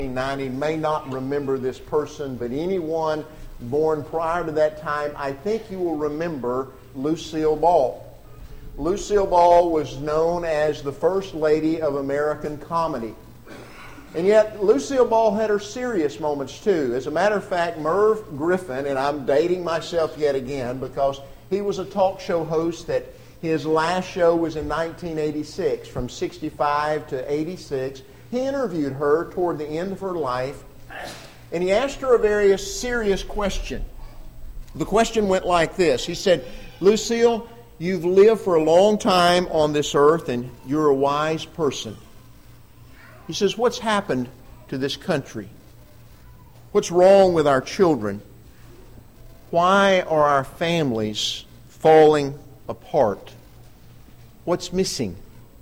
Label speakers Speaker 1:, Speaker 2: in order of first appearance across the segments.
Speaker 1: 1990 may not remember this person, but anyone born prior to that time, I think you will remember Lucille Ball. Lucille Ball was known as the First Lady of American comedy. And yet, Lucille Ball had her serious moments too. As a matter of fact, Merv Griffin, and I'm dating myself yet again because he was a talk show host that his last show was in 1986, from 65 to 86. He interviewed her toward the end of her life, and he asked her a very serious question. The question went like this. He said, "Lucille, you've lived for a long time on this earth, and you're a wise person." He says, "What's happened to this country? What's wrong with our children? Why are our families falling apart? What's missing?"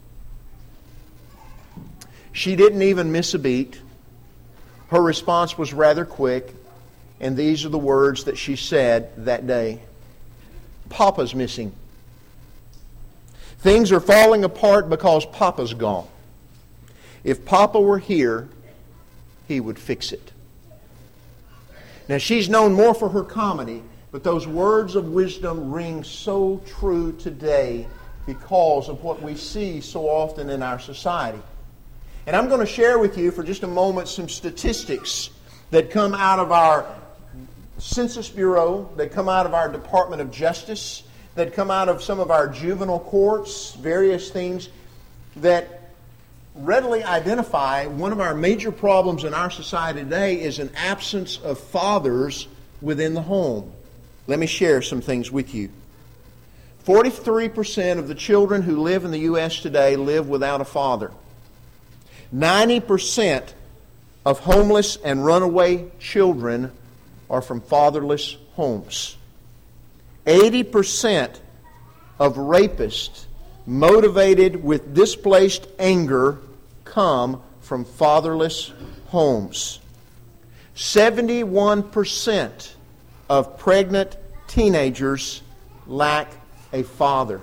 Speaker 1: She didn't even miss a beat. Her response was rather quick, and these are the words that she said that day. "Papa's missing. Things are falling apart because Papa's gone. If Papa were here, he would fix it." Now, she's known more for her comedy, but those words of wisdom ring so true today because of what we see so often in our society. And I'm going to share with you for just a moment some statistics that come out of our Census Bureau, that come out of our Department of Justice, that come out of some of our juvenile courts, various things that readily identify one of our major problems in our society today is an absence of fathers within the home. Let me share some things with you. 43% of the children who live in the U.S. today live without a father. 90% of homeless and runaway children are from fatherless homes. 80% of rapists motivated with displaced anger come from fatherless homes. 71% of pregnant teenagers lack a father.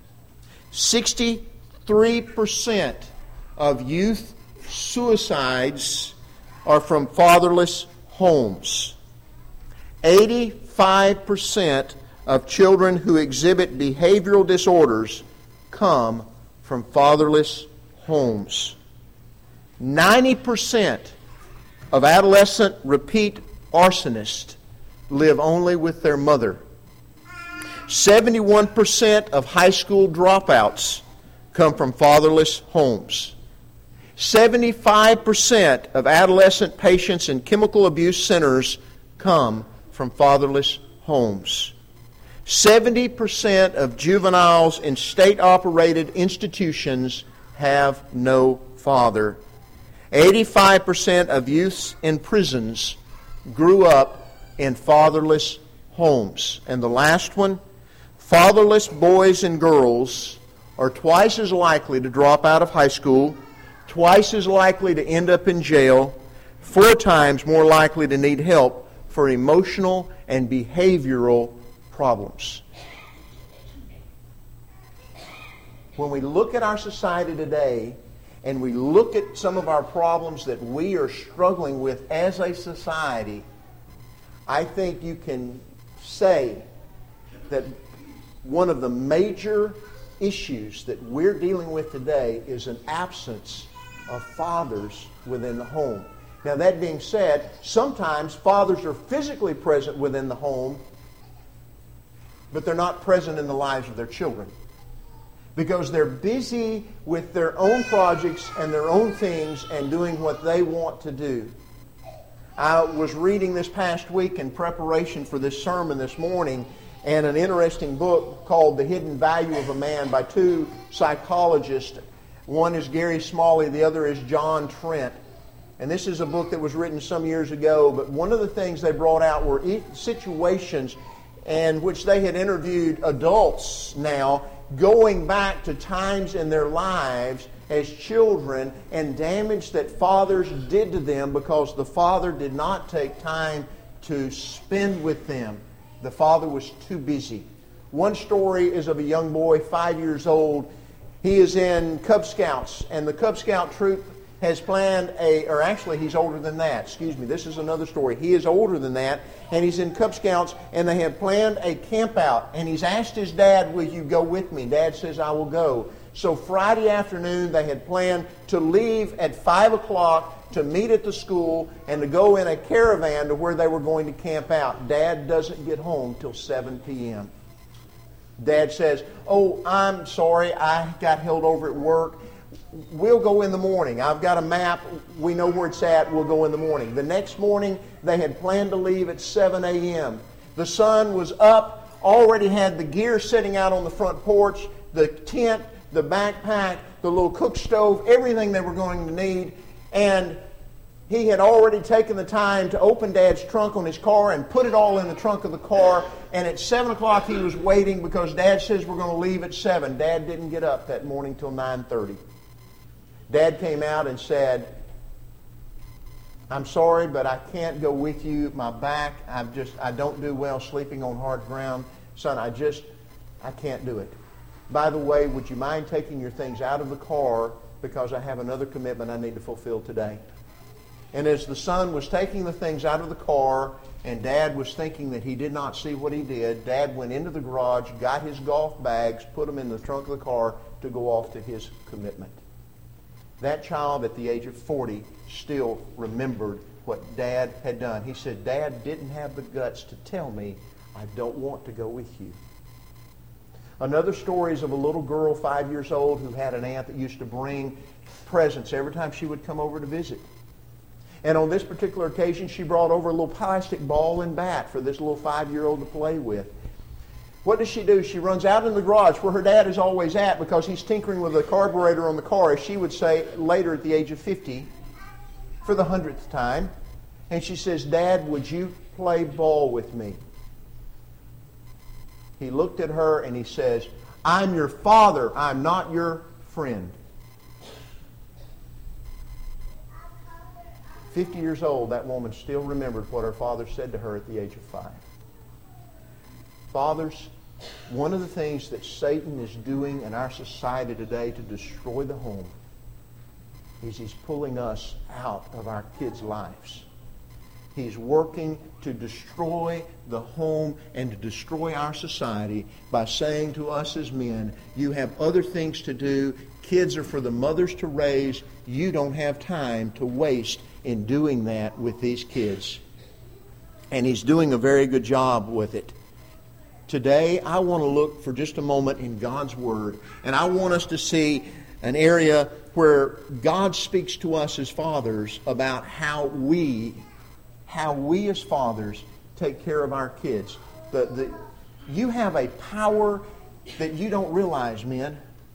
Speaker 1: 63% of youth suicides are from fatherless homes. 85% of children who exhibit behavioral disorders come from fatherless homes. 90% of adolescent repeat arsonists live only with their mother. 71% of high school dropouts come from fatherless homes. 75% of adolescent patients in chemical abuse centers come from fatherless homes. 70% of juveniles in state-operated institutions have no father. 85% of youths in prisons grew up in fatherless homes. And the last one, fatherless boys and girls are twice as likely to drop out of high school, twice as likely to end up in jail, 4 times more likely to need help for emotional and behavioral problems. When we look at our society today and we look at some of our problems that we are struggling with as a society, I think you can say that one of the major issues that we're dealing with today is an absence of fathers within the home. Now, that being said, sometimes fathers are physically present within the home, but they're not present in the lives of their children because they're busy with their own projects and their own things and doing what they want to do. I was reading this past week in preparation for this sermon this morning, and an interesting book called The Hidden Value of a Man by 2 psychologists. One is Gary Smalley, the other is John Trent. And this is a book that was written some years ago, but one of the things they brought out were situations in which they had interviewed adults now going back to times in their lives as children and damage that fathers did to them because the father did not take time to spend with them. The father was too busy. One story is of a young boy, 5 years old. He is in Cub Scouts, and the Cub Scout troop has planned he's older than that. Excuse me, this is another story. He is older than that, and he's in Cub Scouts, and they have planned a camp out. And he's asked his dad, will you go with me? Dad says, I will go. So Friday afternoon, they had planned to leave at 5 o'clock to meet at the school and to go in a caravan to where they were going to camp out. Dad doesn't get home till 7 p.m. Dad says, oh, I'm sorry, I got held over at work. We'll go in the morning. I've got a map. We know where it's at. We'll go in the morning. The next morning, they had planned to leave at 7 a.m. The sun was up, already had the gear sitting out on the front porch, the tent, the backpack, the little cook stove, everything they were going to need. And he had already taken the time to open Dad's trunk on his car and put it all in the trunk of the car. And at 7 o'clock he was waiting because Dad says we're going to leave at 7. Dad didn't get up that morning till 9:30. Dad came out and said, I'm sorry, but I can't go with you. My back, I don't do well sleeping on hard ground. Son, I can't do it. By the way, would you mind taking your things out of the car because I have another commitment I need to fulfill today? And as the son was taking the things out of the car and Dad was thinking that he did not see what he did, Dad went into the garage, got his golf bags, put them in the trunk of the car to go off to his commitment. That child at the age of 40 still remembered what Dad had done. He said, Dad didn't have the guts to tell me, I don't want to go with you. Another story is of a little girl, 5 years old, who had an aunt that used to bring presents every time she would come over to visit. And on this particular occasion, she brought over a little plastic ball and bat for this little 5-year-old to play with. What does she do? She runs out in the garage where her dad is always at because he's tinkering with the carburetor on the car, as she would say later at the age of 50, for the 100th time. And she says, Dad, would you play ball with me? He looked at her and he says, I'm your father. I'm not your friend. 50 years old, that woman still remembered what her father said to her at the age of 5. Fathers, one of the things that Satan is doing in our society today to destroy the home is he's pulling us out of our kids' lives. He's working to destroy the home and to destroy our society by saying to us as men, you have other things to do. Kids are for the mothers to raise. You don't have time to waste in doing that with these kids. And he's doing a very good job with it. Today, I want to look for just a moment in God's Word, and I want us to see an area where God speaks to us as fathers about how we as fathers take care of our kids. You have a power that you don't realize, men.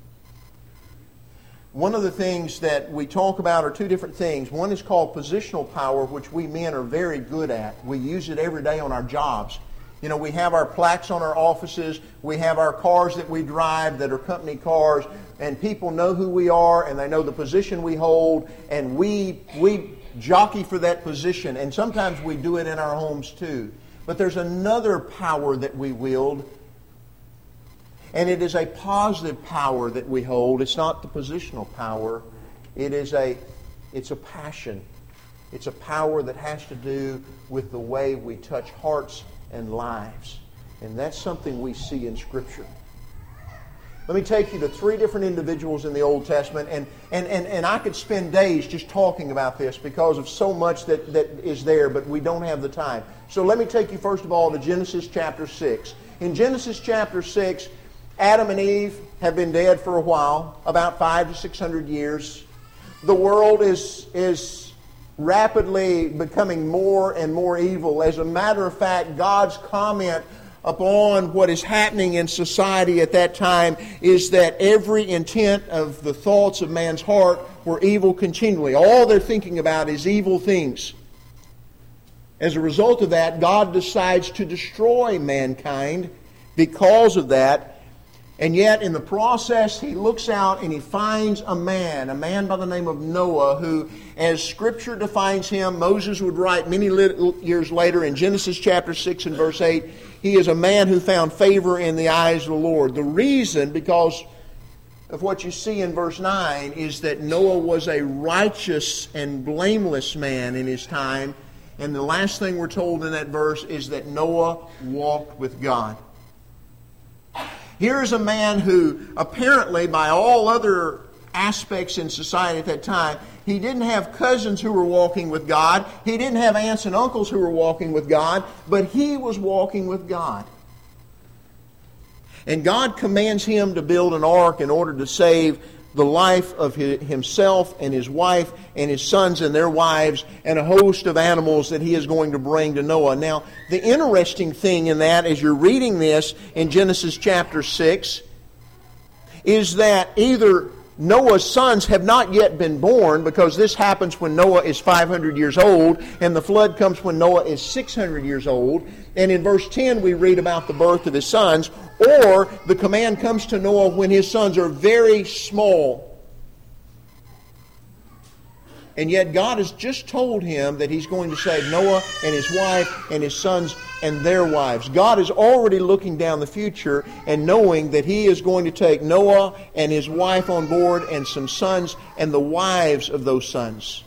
Speaker 1: One of the things that we talk about are two different things. One is called positional power, which we men are very good at. We use it every day on our jobs. You know, we have our plaques on our offices. We have our cars that we drive that are company cars. And people know who we are and they know the position we hold. And we jockey for that position. And sometimes we do it in our homes too. But there's another power that we wield. And it is a positive power that we hold. It's not the positional power. It's a passion. It's a power that has to do with the way we touch hearts and lives. And that's something we see in Scripture. Let me take you to 3 different individuals in the Old Testament, and I could spend days just talking about this because of so much that is there, but we don't have the time. So let me take you first of all to Genesis chapter 6. In Genesis chapter 6, Adam and Eve have been dead for a while, about 500 to 600 years. The world is rapidly becoming more and more evil. As a matter of fact, God's comment upon what is happening in society at that time is that every intent of the thoughts of man's heart were evil continually. All they're thinking about is evil things. As a result of that, God decides to destroy mankind because of that. And yet, in the process, he looks out and he finds a man by the name of Noah, who, as Scripture defines him, Moses would write many years later in Genesis chapter 6 and verse 8, he is a man who found favor in the eyes of the Lord. The reason, because of what you see in verse 9 is that Noah was a righteous and blameless man in his time. And the last thing we're told in that verse is that Noah walked with God. Here is a man who apparently, by all other aspects in society at that time, he didn't have cousins who were walking with God. He didn't have aunts and uncles who were walking with God. But he was walking with God. And God commands him to build an ark in order to save the life of himself and his wife and his sons and their wives and a host of animals that he is going to bring to Noah. Now, the interesting thing in that, as you're reading this in Genesis chapter 6, is that either Noah's sons have not yet been born, because this happens when Noah is 500 years old, and the flood comes when Noah is 600 years old. And in verse 10 we read about the birth of his sons, or the command comes to Noah when his sons are very small. And yet God has just told him that He's going to save Noah and his wife and his sons and their wives. God is already looking down the future and knowing that He is going to take Noah and his wife on board and some sons and the wives of those sons.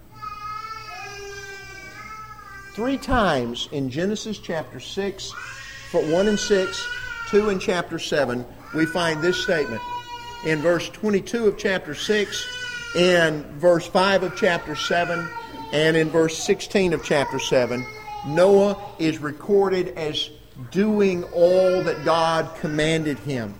Speaker 1: 3 times in Genesis chapter 6, 1 and 6, 2 in chapter 7, we find this statement. In verse 22 of chapter 6, in verse 5 of chapter 7, and in verse 16 of chapter 7, Noah is recorded as doing all that God commanded him.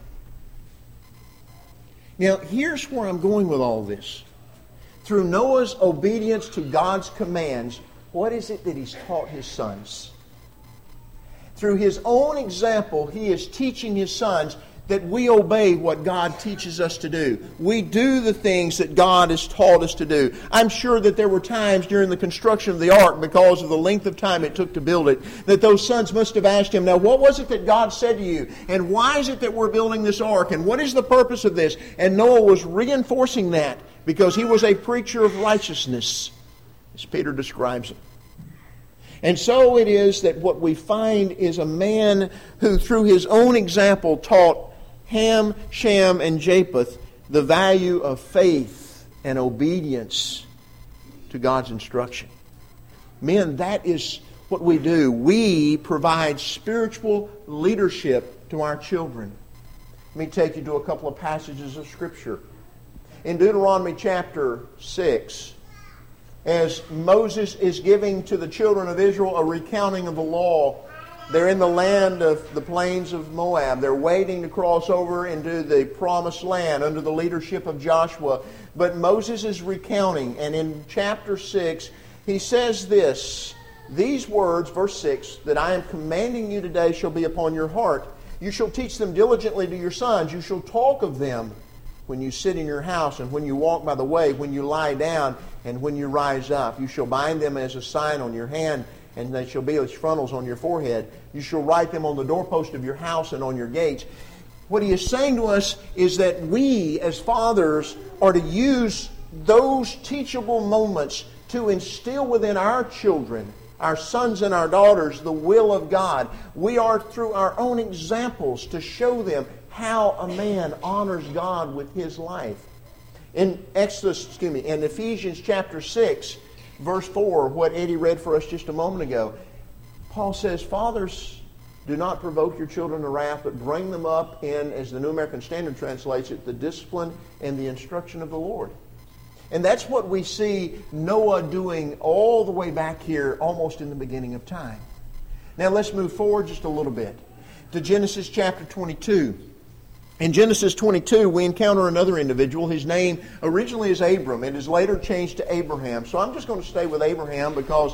Speaker 1: Now, here's where I'm going with all this. Through Noah's obedience to God's commands, what is it that he's taught his sons? Through his own example, he is teaching his sons that we obey what God teaches us to do. We do the things that God has taught us to do. I'm sure that there were times during the construction of the ark, because of the length of time it took to build it, that those sons must have asked him, now what was it that God said to you? And why is it that we're building this ark? And what is the purpose of this? And Noah was reinforcing that because he was a preacher of righteousness, as Peter describes it. And so it is that what we find is a man who through his own example taught Ham, Shem, and Japheth the value of faith and obedience to God's instruction. Men, that is what we do. We provide spiritual leadership to our children. Let me take you to a couple of passages of Scripture. In Deuteronomy chapter 6, as Moses is giving to the children of Israel a recounting of the law, they're in the land of the plains of Moab. They're waiting to cross over into the promised land under the leadership of Joshua. But Moses is recounting, and in chapter 6, he says this, these words, verse 6, that I am commanding you today shall be upon your heart. You shall teach them diligently to your sons. You shall talk of them when you sit in your house and when you walk by the way, when you lie down and when you rise up. You shall bind them as a sign on your hand, and they shall be as frontals on your forehead. You shall write them on the doorpost of your house and on your gates. What he is saying to us is that we, as fathers, are to use those teachable moments to instill within our children, our sons and our daughters, the will of God. We are, through our own examples, to show them how a man honors God with his life. In Ephesians chapter 6, verse 4, what Eddie read for us just a moment ago, Paul says, fathers, do not provoke your children to wrath, but bring them up in, as the New American Standard translates it, the discipline and the instruction of the Lord. And that's what we see Noah doing all the way back here, almost in the beginning of time. Now let's move forward just a little bit to Genesis chapter 22. In Genesis 22, we encounter another individual. His name originally is Abram. It is later changed to Abraham. So I'm just going to stay with Abraham because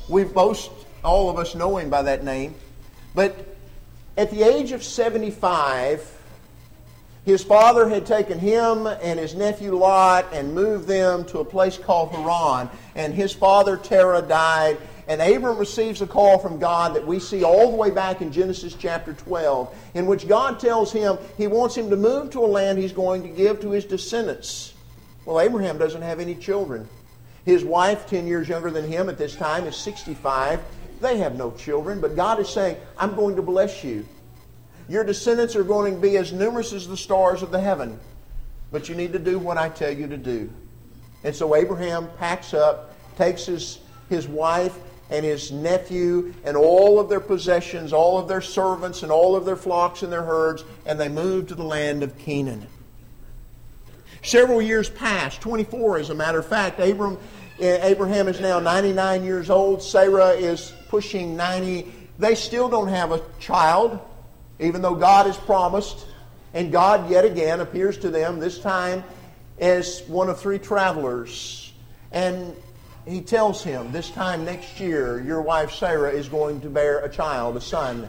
Speaker 1: all of us know him by that name. But at the age of 75, his father had taken him and his nephew Lot and moved them to a place called Haran. And his father Terah died. And Abram receives a call from God that we see all the way back in Genesis chapter 12, in which God tells him He wants him to move to a land He's going to give to his descendants. Well, Abraham doesn't have any children. His wife, 10 years younger than him at this time, is 65. They have no children, but God is saying, I'm going to bless you. Your descendants are going to be as numerous as the stars of the heaven. but you need to do what I tell you to do. And so Abraham packs up, takes his wife and his nephew and all of their possessions, all of their servants and all of their flocks and their herds, and they move to the land of Canaan. Several years pass, 24 as a matter of fact. Abraham is now 99 years old. Sarah is pushing 90. They still don't have a child, even though God has promised. And God yet again appears to them, this time as one of three travelers. And He tells him, this time next year, your wife Sarah is going to bear a child, a son.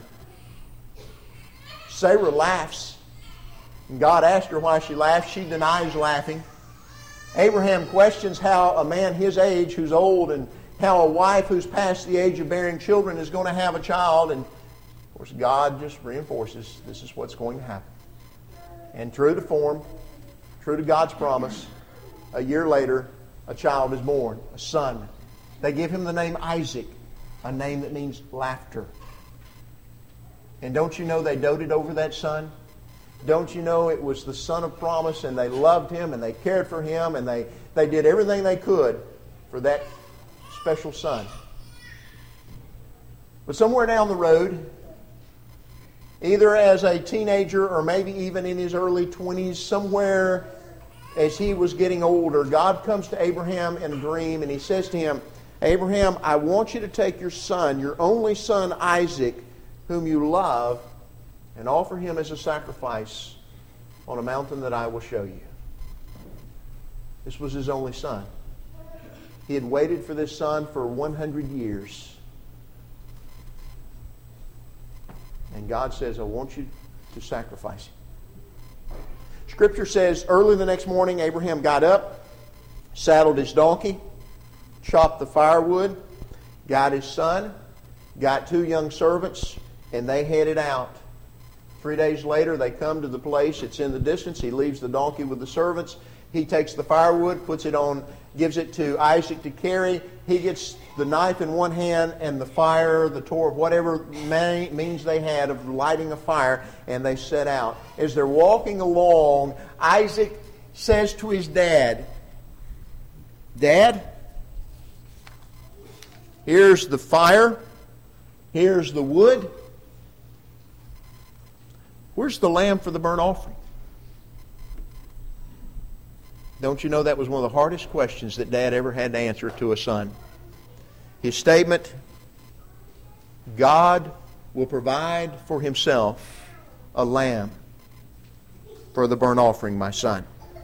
Speaker 1: Sarah laughs. And God asked her why she laughed. She denies laughing. Abraham questions how a man his age, who's old, and how a wife who's past the age of bearing children is going to have a child. And, of course, God just reinforces this is what's going to happen. And true to form, true to God's promise, a year later, a child is born, a son. They give him the name Isaac, a name that means laughter. And don't you know they doted over that son? Don't you know it was the son of promise, and they loved him and they cared for him and they did everything they could for that special son. But somewhere down the road, either as a teenager or maybe even in his early 20s, somewhere as he was getting older, God comes to Abraham in a dream and He says to him, Abraham, I want you to take your son, your only son Isaac, whom you love, and offer him as a sacrifice on a mountain that I will show you. This was his only son. He had waited for this son for 100 years. And God says, I want you to sacrifice him. Scripture says, early the next morning, Abraham got up, saddled his donkey, chopped the firewood, got his son, got two young servants, and they headed out. 3 days later, they come to the place. It's in the distance. He leaves the donkey with the servants. He takes the firewood, puts it on, gives it to Isaac to carry. He gets the knife in one hand and the fire, the torch, whatever means they had of lighting a fire, and they set out. As they're walking along, Isaac says to his dad, Dad, here's the fire, here's the wood. Where's the lamb for the burnt offering? Don't you know that was one of the hardest questions that Dad ever had to answer to a son? His statement, God will provide for Himself a lamb for the burnt offering, my son.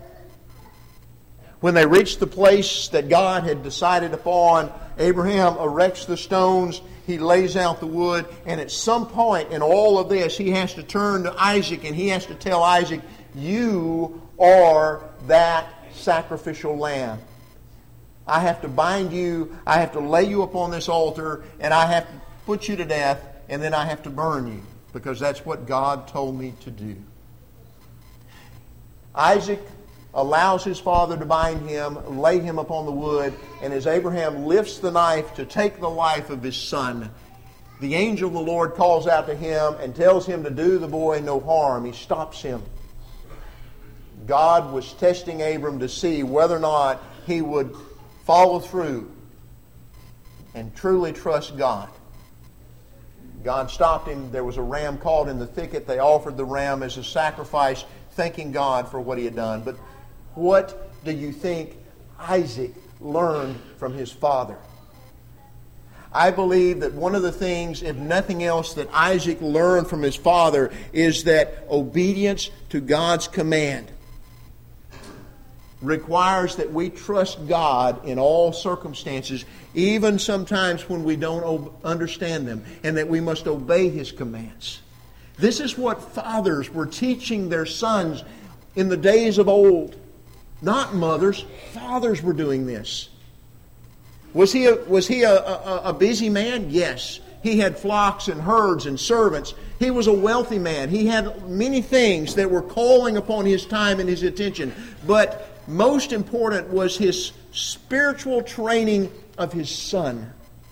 Speaker 1: When they reached the place that God had decided upon, Abraham erects the stones, he lays out the wood, and at some point in all of this, he has to turn to Isaac and he has to tell Isaac, you are that sacrificial lamb. I have to bind you, I have to lay you upon this altar, and I have to put you to death, and then I have to burn you, because that's what God told me to do. Isaac allows his father to bind him, lay him upon the wood, and as Abraham lifts the knife to take the life of his son, the angel of the Lord calls out to him and tells him to do the boy no harm. He stops him. God was testing Abram to see whether or not he would follow through and truly trust God. God stopped him. There was a ram caught in the thicket. They offered the ram as a sacrifice, thanking God for what he had done. But what do you think Isaac learned from his father? I believe that one of the things, if nothing else, that Isaac learned from his father is that obedience to God's command requires that we trust God in all circumstances, even sometimes when we don't understand them, and that we must obey His commands. This is what fathers were teaching their sons in the days of old. Not mothers. Fathers were doing this. Was he a busy man? Yes. He had flocks and herds and servants. He was a wealthy man. He had many things that were calling upon his time and his attention. But most important was his spiritual training of his son.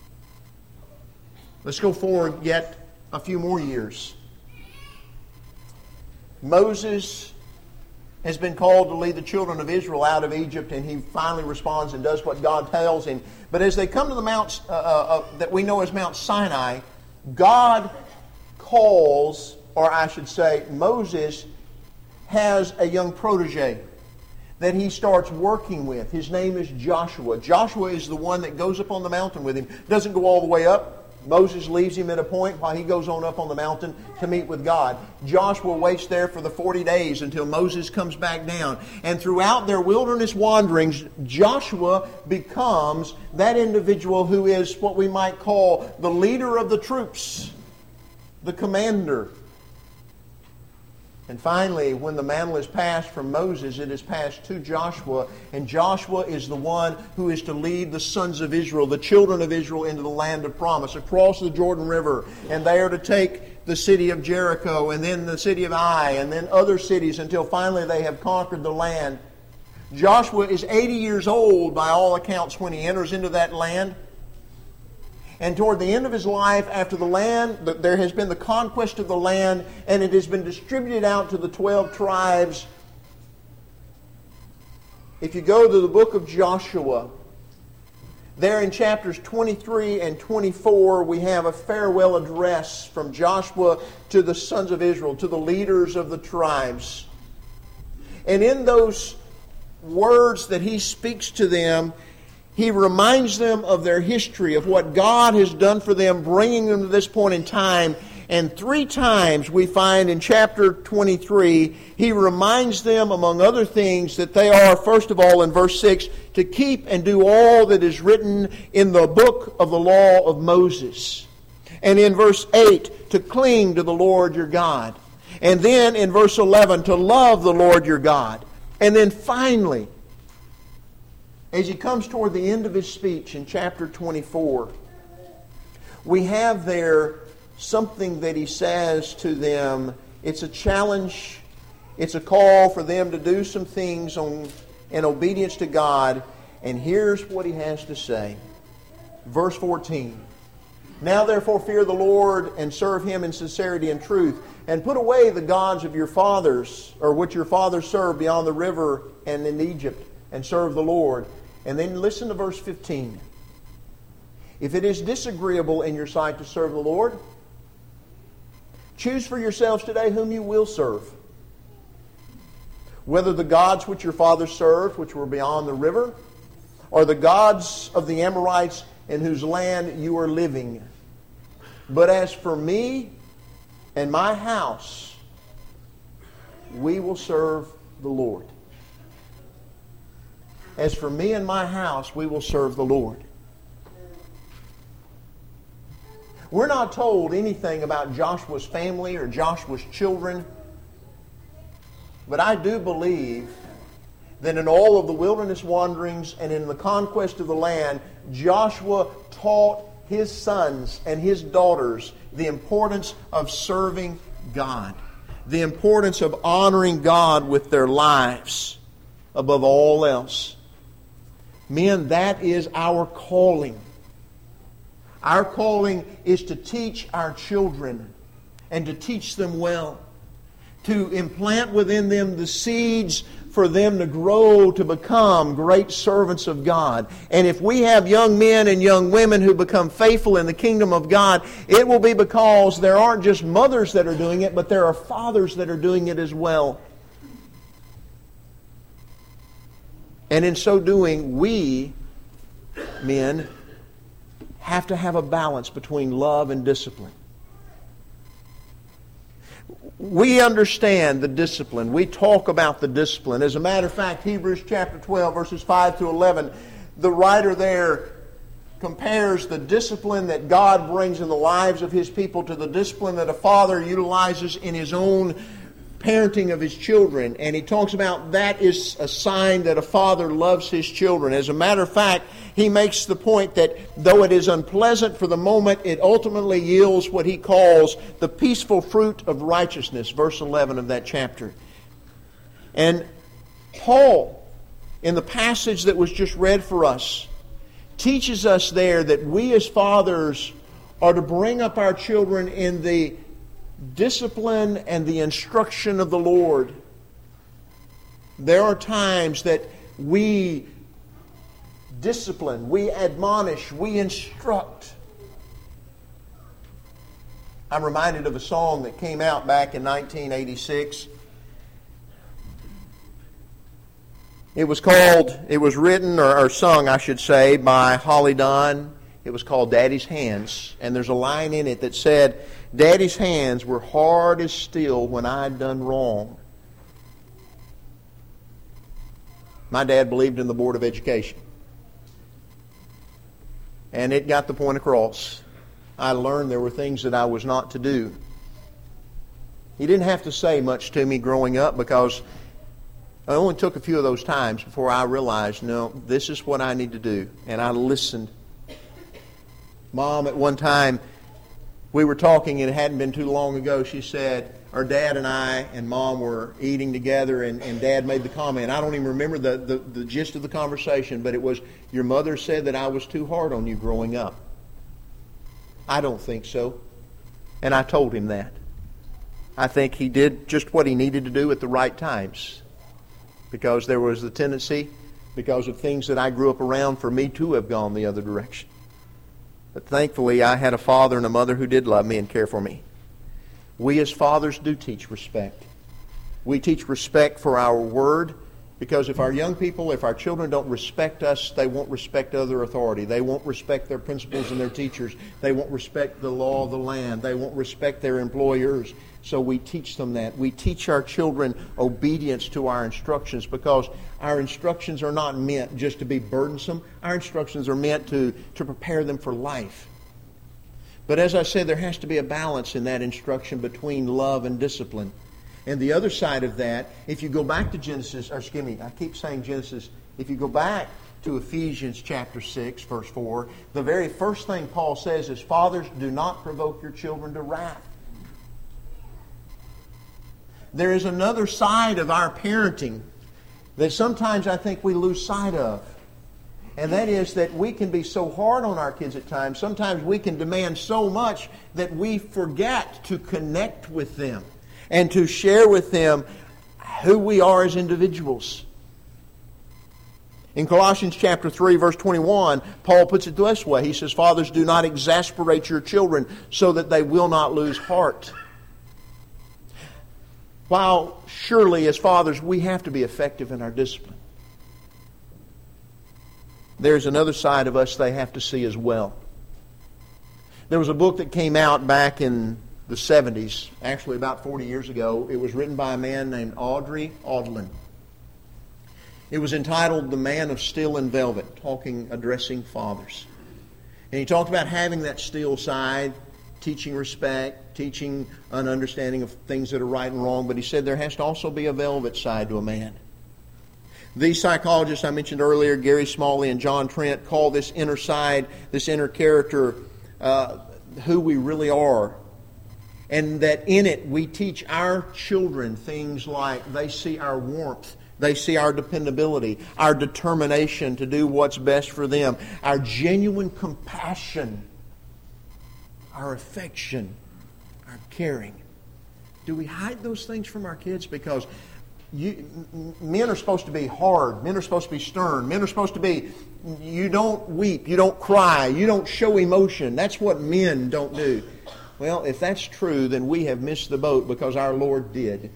Speaker 1: Let's go forward yet a few more years. Moses has been called to lead the children of Israel out of Egypt, and he finally responds and does what God tells him. But as they come to the mount that we know as Mount Sinai, God calls, or I should say, Moses has a young protege that he starts working with. His name is Joshua. Joshua is the one that goes up on the mountain with him. Doesn't go all the way up. Moses leaves him at a point while he goes on up on the mountain to meet with God. Joshua waits there for the 40 days until Moses comes back down. And throughout their wilderness wanderings, Joshua becomes that individual who is what we might call the leader of the troops, the commander. And finally, when the mantle is passed from Moses, it is passed to Joshua. And Joshua is the one who is to lead the sons of Israel, the children of Israel, into the land of promise, across the Jordan River. And they are to take the city of Jericho, and then the city of Ai, and then other cities, until finally they have conquered the land. Joshua is 80 years old by all accounts when he enters into that land. And toward the end of his life, after the land, there has been the conquest of the land, and it has been distributed out to the 12 tribes. If you go to the book of Joshua, there in chapters 23 and 24, we have a farewell address from Joshua to the sons of Israel, to the leaders of the tribes. And in those words that he speaks to them, he reminds them of their history, of what God has done for them, bringing them to this point in time. And 3 times we find in chapter 23, he reminds them, among other things, that they are, first of all, in verse 6, to keep and do all that is written in the book of the law of Moses. And in verse 8, to cling to the Lord your God. And then in verse 11, to love the Lord your God. And then finally, as he comes toward the end of his speech in chapter 24, we have there something that he says to them. It's a challenge. It's a call for them to do some things in obedience to God. And here's what he has to say. Verse 14. Now therefore fear the Lord and serve him in sincerity and truth. And put away the gods of your fathers, or which your fathers served beyond the river and in Egypt, and serve the Lord. And then listen to verse 15. If it is disagreeable in your sight to serve the Lord, choose for yourselves today whom you will serve. Whether the gods which your fathers served, which were beyond the river, or the gods of the Amorites in whose land you are living. But as for me and my house, we will serve the Lord. As for me and my house, we will serve the Lord. We're not told anything about Joshua's family or Joshua's children, but I do believe that in all of the wilderness wanderings and in the conquest of the land, Joshua taught his sons and his daughters the importance of serving God, the importance of honoring God with their lives above all else. Men, that is our calling. Our calling is to teach our children and to teach them well, to implant within them the seeds for them to grow to become great servants of God. And if we have young men and young women who become faithful in the kingdom of God, it will be because there aren't just mothers that are doing it, but there are fathers that are doing it as well. And in so doing, we, men, have to have a balance between love and discipline. We understand the discipline. We talk about the discipline. As a matter of fact, Hebrews chapter 12, verses 5 through 11, the writer there compares the discipline that God brings in the lives of His people to the discipline that a father utilizes in his own parenting of his children. And he talks about that is a sign that a father loves his children. As a matter of fact, he makes the point that though it is unpleasant for the moment, it ultimately yields what he calls the peaceful fruit of righteousness. Verse 11 of that chapter. And Paul, in the passage that was just read for us, teaches us there that we as fathers are to bring up our children in the discipline and the instruction of the Lord. There are times that we discipline, we admonish, we instruct. I'm reminded of a song that came out back in 1986. It was written or sung, I should say, by Holly Dunn. It was called Daddy's Hands. And there's a line in it that said, Daddy's hands were hard as steel when I'd done wrong. My dad believed in the Board of Education. And it got the point across. I learned there were things that I was not to do. He didn't have to say much to me growing up because it only took a few of those times before I realized, no, this is what I need to do. And I listened. Mom, at one time, we were talking, and it hadn't been too long ago, she said, our Dad and I and Mom were eating together, and Dad made the comment. I don't even remember the gist of the conversation, but it was, your mother said that I was too hard on you growing up. I don't think so. And I told him that. I think he did just what he needed to do at the right times. Because there was the tendency, because of things that I grew up around, for me to have gone the other direction. But thankfully, I had a father and a mother who did love me and care for me. We as fathers do teach respect. We teach respect for our word, because if our young people, if our children don't respect us, they won't respect other authority. They won't respect their principals and their teachers. They won't respect the law of the land. They won't respect their employers. So we teach them that. We teach our children obedience to our instructions, because our instructions are not meant just to be burdensome. Our instructions are meant to prepare them for life. But as I said, there has to be a balance in that instruction between love and discipline. And the other side of that, if you go back to Genesis, I keep saying Genesis, if you go back to Ephesians chapter 6, verse 4, the very first thing Paul says is, fathers, do not provoke your children to wrath. There is another side of our parenting that sometimes I think we lose sight of. And that is that we can be so hard on our kids at times. Sometimes we can demand so much that we forget to connect with them and to share with them who we are as individuals. In Colossians chapter 3, verse 21, Paul puts it this way. He says, fathers, do not exasperate your children so that they will not lose heart. While surely as fathers we have to be effective in our discipline, there's another side of us they have to see as well. There was a book that came out back in the 70s, actually about 40 years ago. It was written by a man named Audrey Audlin. It was entitled The Man of Steel and Velvet, addressing fathers. And he talked about having that steel side, teaching respect, teaching an understanding of things that are right and wrong, but he said there has to also be a velvet side to a man. These psychologists I mentioned earlier, Gary Smalley and John Trent, call this inner side, this inner character, who we really are. And that in it we teach our children things like they see our warmth, they see our dependability, our determination to do what's best for them, our genuine compassion, our affection, our caring. Do we hide those things from our kids? Because men are supposed to be hard. Men are supposed to be stern. Men are supposed to be, you don't weep, you don't cry, you don't show emotion. That's what men don't do. Well, if that's true, then we have missed the boat, because our Lord did.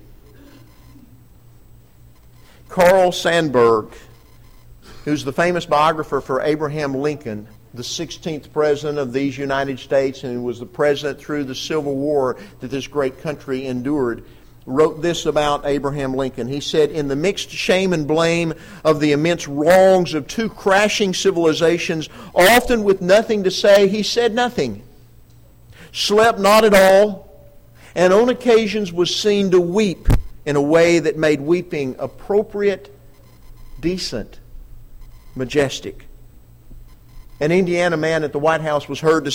Speaker 1: Carl Sandburg, who's the famous biographer for Abraham Lincoln, the 16th president of these United States, and was the president through the Civil War that this great country endured, wrote this about Abraham Lincoln. He said, in the mixed shame and blame of the immense wrongs of two crashing civilizations, often with nothing to say, he said nothing, slept not at all, and on occasions was seen to weep in a way that made weeping appropriate, decent, majestic. An Indiana man at the White House was heard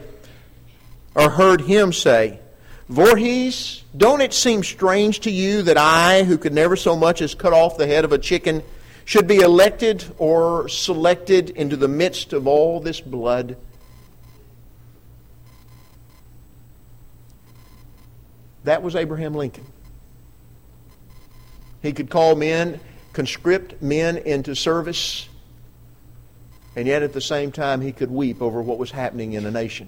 Speaker 1: him say, Voorhees, don't it seem strange to you that I, who could never so much as cut off the head of a chicken, should be elected or selected into the midst of all this blood? That was Abraham Lincoln. He could call men conscript men into service, and yet at the same time he could weep over what was happening in the nation.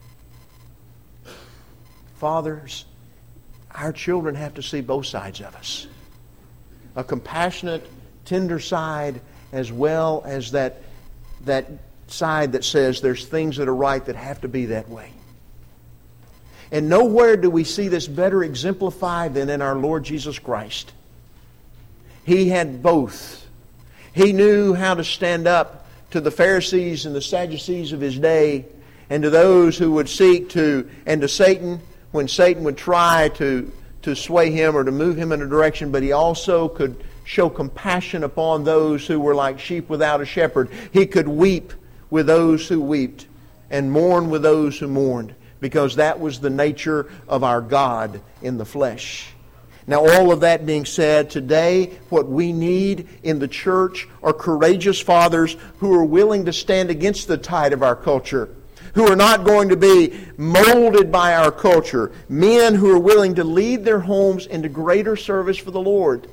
Speaker 1: Fathers, our children have to see both sides of us. A compassionate, tender side, as well as that side that says there's things that are right that have to be that way. And nowhere do we see this better exemplified than in our Lord Jesus Christ. He had both. He knew how to stand up to the Pharisees and the Sadducees of his day, and to those who would seek to, and to Satan, when Satan would try to sway him or to move him in a direction, but he also could show compassion upon those who were like sheep without a shepherd. He could weep with those who wept and mourn with those who mourned, because that was the nature of our God in the flesh. Now, all of that being said, today what we need in the church are courageous fathers who are willing to stand against the tide of our culture, who are not going to be molded by our culture, men who are willing to lead their homes into greater service for the Lord.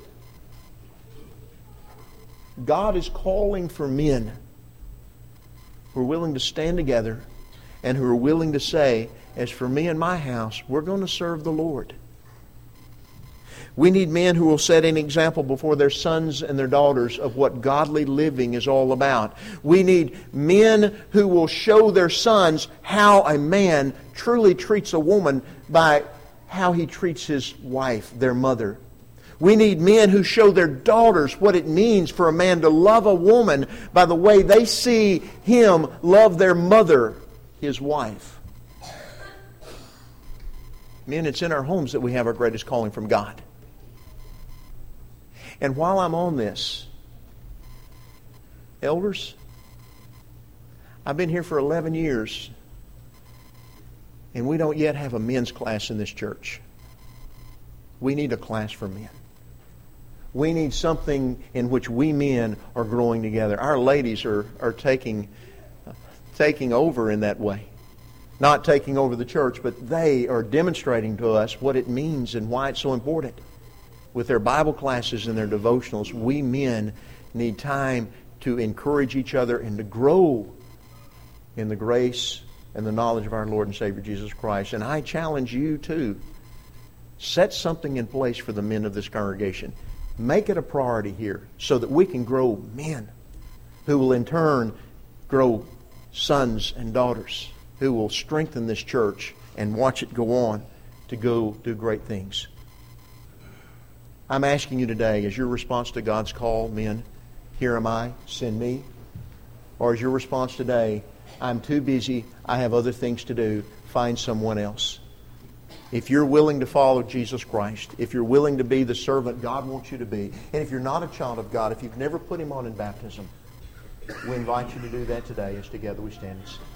Speaker 1: God is calling for men who are willing to stand together and who are willing to say, as for me and my house, we're going to serve the Lord. We need men who will set an example before their sons and their daughters of what godly living is all about. We need men who will show their sons how a man truly treats a woman by how he treats his wife, their mother. We need men who show their daughters what it means for a man to love a woman by the way they see him love their mother, his wife. Men, it's in our homes that we have our greatest calling from God. And while I'm on this, elders, I've been here for 11 years, and we don't yet have a men's class in this church. We need a class for men. We need something in which we men are growing together. Our ladies are taking over in that way. Not taking over the church, but they are demonstrating to us what it means and why it's so important. With their Bible classes and their devotionals, we men need time to encourage each other and to grow in the grace and the knowledge of our Lord and Savior Jesus Christ. And I challenge you too. Set something in place for the men of this congregation. Make it a priority here so that we can grow men who will in turn grow sons and daughters who will strengthen this church and watch it go on to go do great things. I'm asking you today, is your response to God's call, men, here am I, send me? Or is your response today, I'm too busy, I have other things to do, find someone else? If you're willing to follow Jesus Christ, if you're willing to be the servant God wants you to be, and if you're not a child of God, if you've never put Him on in baptism, we invite you to do that today as together we stand and sing.